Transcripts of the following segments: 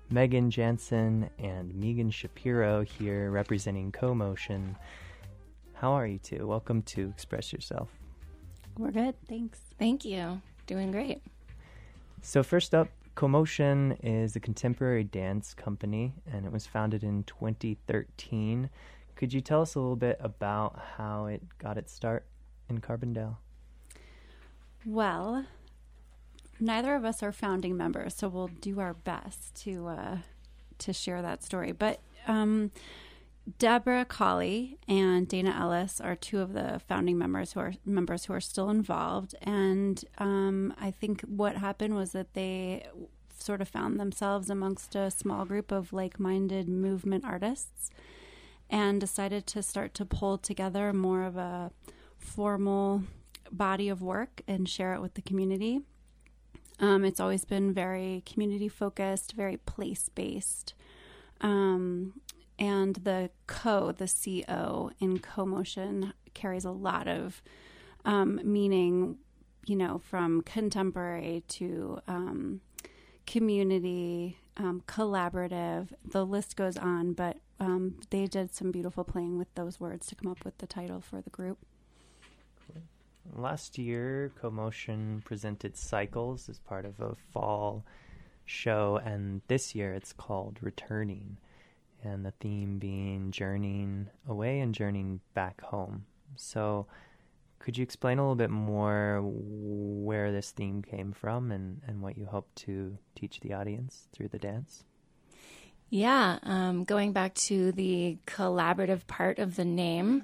Megan Jansen and Megan Shapiro here representing CoMotion. How are you two? Welcome to Express Yourself. We're good, thanks. Thank you. Doing great. So first up, CoMotion is a contemporary dance company, and it was founded in 2013. Could you tell us a little bit about how it got its start in Carbondale? Well, neither of us are founding members, so we'll do our best to share that story. But Deborah Colley and Dana Ellis are two of the founding members who are still involved. And I think what happened was that they sort of found themselves amongst a small group of like-minded movement artists and decided to start to pull together more of a formal body of work and share it with the community. It's always been very community-focused, very place-based. And the C-O in CoMotion carries a lot of meaning, from contemporary to community, collaborative. The list goes on, but they did some beautiful playing with those words to come up with the title for the group. Last year, CoMotion presented Cycles as part of a fall show, and this year it's called Returning, and the theme being journeying away and journeying back home. So could you explain a little bit more where this theme came from and what you hope to teach the audience through the dance? Yeah, going back to the collaborative part of the name,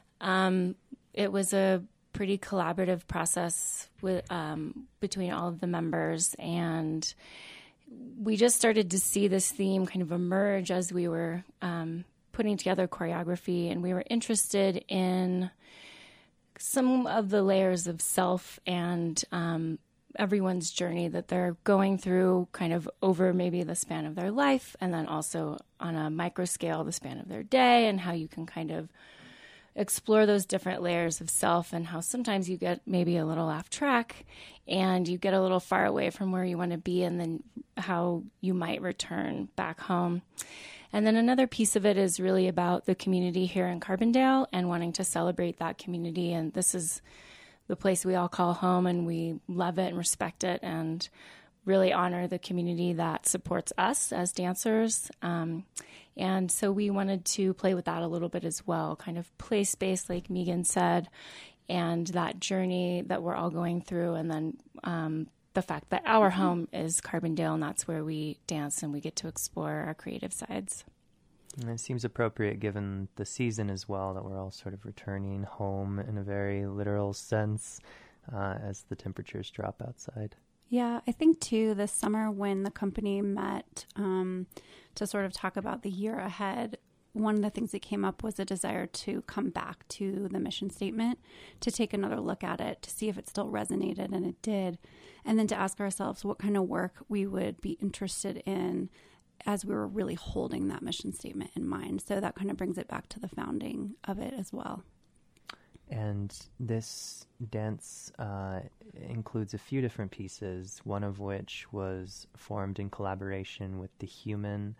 it was a pretty collaborative process with between all of the members, and we just started to see this theme kind of emerge as we were putting together choreography, and we were interested in some of the layers of self and everyone's journey that they're going through kind of over maybe the span of their life, and then also on a micro scale, the span of their day, and how you can kind of explore those different layers of self, and how sometimes you get maybe a little off track and you get a little far away from where you want to be, and then how you might return back home. And then another piece of it is really about the community here in Carbondale and wanting to celebrate that community. And this is the place we all call home, and we love it and respect it and really honor the community that supports us as dancers. And so we wanted to play with that a little bit as well, kind of place-based, like Megan said, and that journey that we're all going through. And then the fact that our home is Carbondale, and that's where we dance and we get to explore our creative sides. And it seems appropriate given the season as well, that we're all sort of returning home in a very literal sense as the temperatures drop outside. Yeah, I think, too, this summer when the company met to sort of talk about the year ahead, one of the things that came up was a desire to come back to the mission statement, to take another look at it, to see if it still resonated, and it did, and then to ask ourselves what kind of work we would be interested in as we were really holding that mission statement in mind. So that kind of brings it back to the founding of it as well. And this dance includes a few different pieces, one of which was formed in collaboration with the Human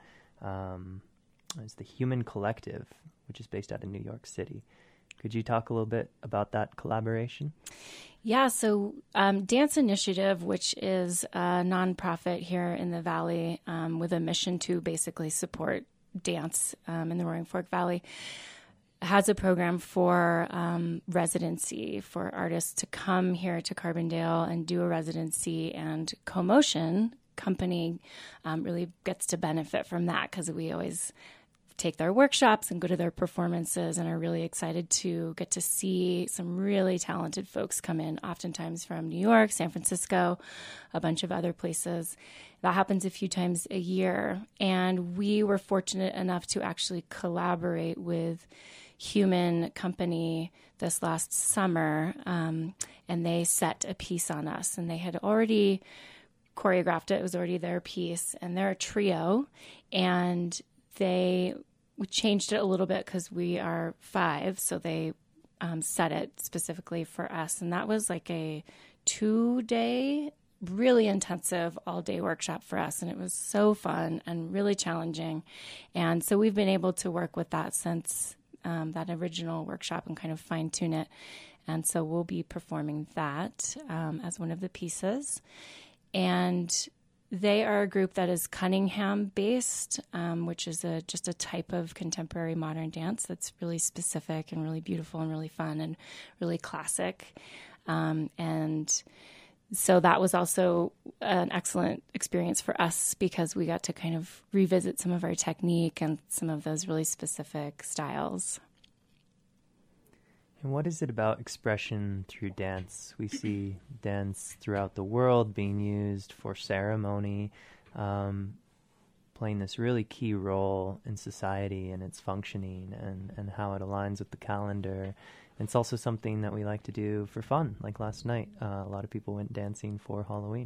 Collective, which is based out of New York City. Could you talk a little bit about that collaboration? Yeah, so Dance Initiative, which is a nonprofit here in the Valley with a mission to basically support dance in the Roaring Fork Valley, has a program for residency for artists to come here to Carbondale and do a residency, and CoMotion company really gets to benefit from that because we always take their workshops and go to their performances and are really excited to get to see some really talented folks come in, oftentimes from New York, San Francisco, a bunch of other places. That happens a few times a year, and we were fortunate enough to actually collaborate with Human Company this last summer, and they set a piece on us, and they had already choreographed it. It was already their piece, and they're a trio, and we changed it a little bit because we are 5, so they set it specifically for us, and that was like a 2-day really intensive all-day workshop for us, and it was so fun and really challenging. And so we've been able to work with that since that original workshop and kind of fine-tune it. And so we'll be performing that as one of the pieces. And they are a group that is Cunningham-based, which is just a type of contemporary modern dance that's really specific and really beautiful and really fun and really classic. And so that was also an excellent experience for us because we got to kind of revisit some of our technique and some of those really specific styles. And what is it about expression through dance? We see dance throughout the world being used for ceremony, playing this really key role in society and its functioning and how it aligns with the calendar. And it's also something that we like to do for fun, like last night. A lot of people went dancing for Halloween.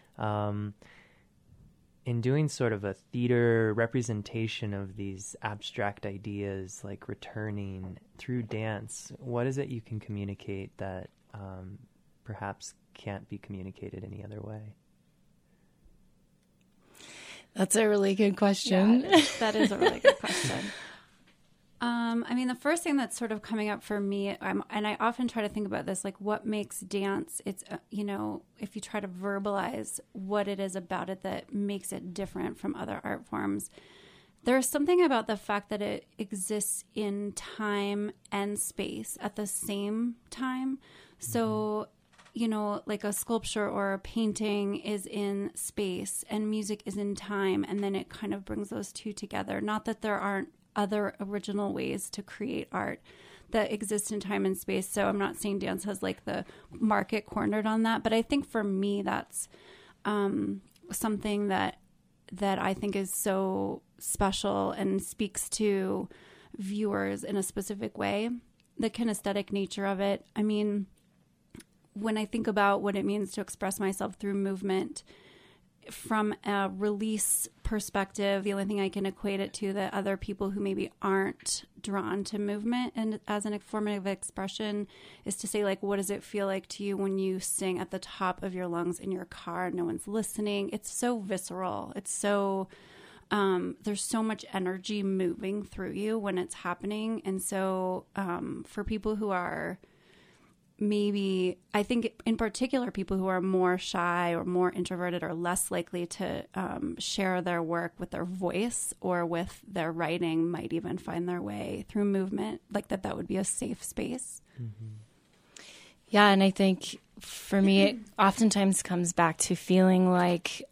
In doing sort of a theater representation of these abstract ideas like returning through dance, what is it you can communicate that perhaps can't be communicated any other way? That's a really good question. Yeah, that is a really good question. I mean, the first thing that's sort of coming up for me, and I often try to think about this, like what makes dance, it's, if you try to verbalize what it is about it that makes it different from other art forms, there's something about the fact that it exists in time and space at the same time. So, like a sculpture or a painting is in space and music is in time, and then it kind of brings those two together. Not that there aren't other original ways to create art that exist in time and space. So I'm not saying dance has like the market cornered on that, but I think for me that's something that I think is so special and speaks to viewers in a specific way. The kinesthetic nature of it. I mean, when I think about what it means to express myself through movement, from a release perspective, the only thing I can equate it to that other people who maybe aren't drawn to movement and as an formative expression is to say, like, what does it feel like to you when you sing at the top of your lungs in your car and no one's listening? It's so visceral. It's so, there's so much energy moving through you when it's happening. And so for people who are maybe, I think in particular, people who are more shy or more introverted are less likely to share their work with their voice or with their writing might even find their way through movement, like that would be a safe space. Mm-hmm. Yeah, and I think for me, it oftentimes comes back to feeling like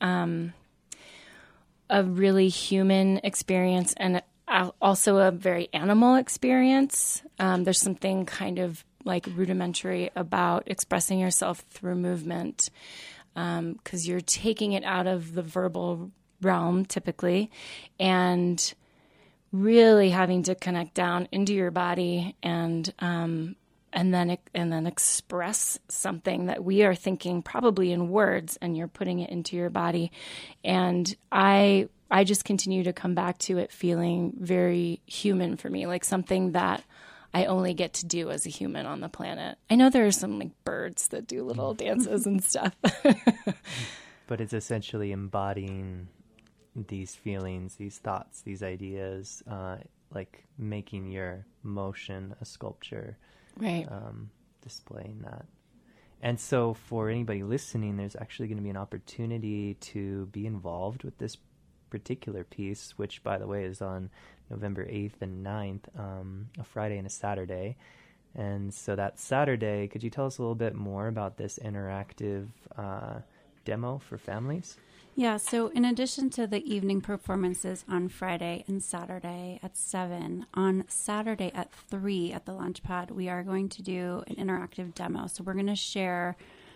a really human experience and also a very animal experience. There's something kind of like rudimentary about expressing yourself through movement, because you're taking it out of the verbal realm typically and really having to connect down into your body and then express something that we are thinking probably in words, and you're putting it into your body. And I just continue to come back to it feeling very human for me, like something that I only get to do as a human on the planet. I know there are some like birds that do little dances and stuff. But it's essentially embodying these feelings, these thoughts, these ideas, like making your motion a sculpture, right? Displaying that. And so for anybody listening, there's actually going to be an opportunity to be involved with this particular piece, which, by the way, is on November 8th and 9th, a Friday and a Saturday. And so that Saturday, could you tell us a little bit more about this interactive demo for families? Yeah, so in addition to the evening performances on Friday and Saturday at 7, on Saturday at 3 at the Launchpad, we are going to do an interactive demo. So we're going to share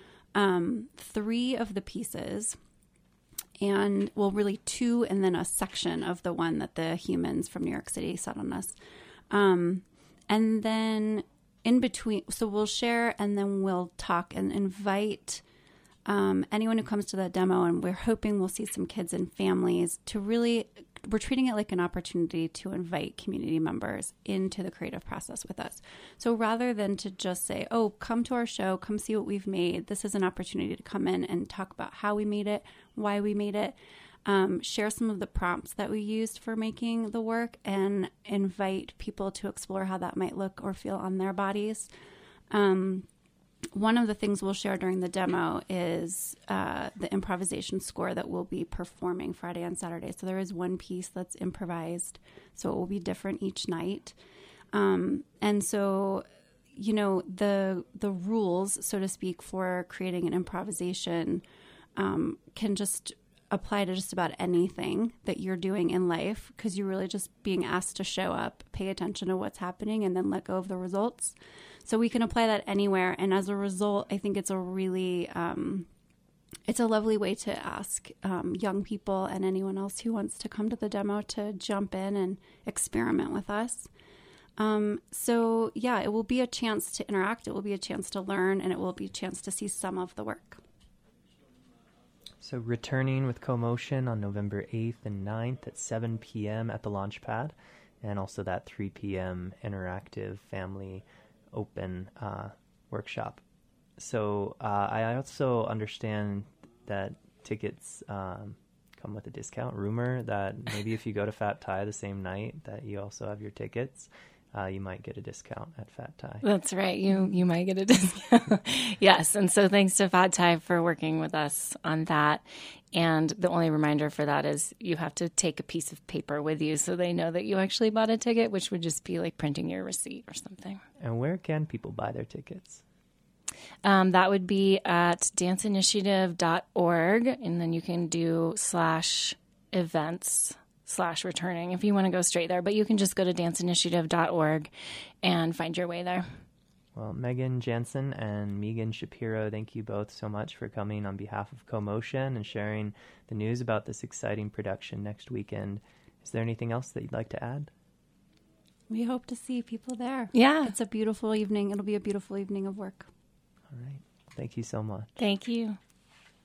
3 of the pieces, and well, really 2, and then a section of the one that the humans from New York City set on us. And then in between, so we'll share and then we'll talk and invite anyone who comes to that demo, and we're hoping we'll see some kids and families to really we're treating it like an opportunity to invite community members into the creative process with us. So rather than to just say, oh, come to our show, come see what we've made, this is an opportunity to come in and talk about how we made it, why we made it, share some of the prompts that we used for making the work, and invite people to explore how that might look or feel on their bodies. One of the things we'll share during the demo is the improvisation score that we'll be performing Friday and Saturday. So there is one piece that's improvised, so it will be different each night. And so, you know, the rules, so to speak, for creating an improvisation can just apply to just about anything that you're doing in life, because you're really just being asked to show up, pay attention to what's happening, and then let go of the results. So we can apply that anywhere. And as a result, I think it's a really, it's a lovely way to ask young people and anyone else who wants to come to the demo to jump in and experiment with us. So yeah, it will be a chance to interact. It will be a chance to learn, and it will be a chance to see some of the work. So returning with CoMotion on November 8th and 9th at 7 p.m. at the Launchpad, and also that 3 p.m. interactive family open workshop. So I also understand that tickets come with a discount. Rumor that maybe if you go to Fat Thai the same night that you also have your tickets, you might get a discount at Fat Thai. That's right. You might get a discount. Yes. And so thanks to Fat Thai for working with us on that. And the only reminder for that is you have to take a piece of paper with you so they know that you actually bought a ticket, which would just be like printing your receipt or something. And where can people buy their tickets? That would be at danceinitiative.org. And then you can do /events/returning if you want to go straight there, but you can just go to danceinitiative.org and find your way there. Well, Megan Jansen and Megan Shapiro, thank you both so much for coming on behalf of CoMotion and sharing the news about this exciting production next weekend. Is there anything else that you'd like to add? We hope to see people there. Yeah. It's a beautiful evening. It'll be a beautiful evening of work. All right. Thank you so much. Thank you.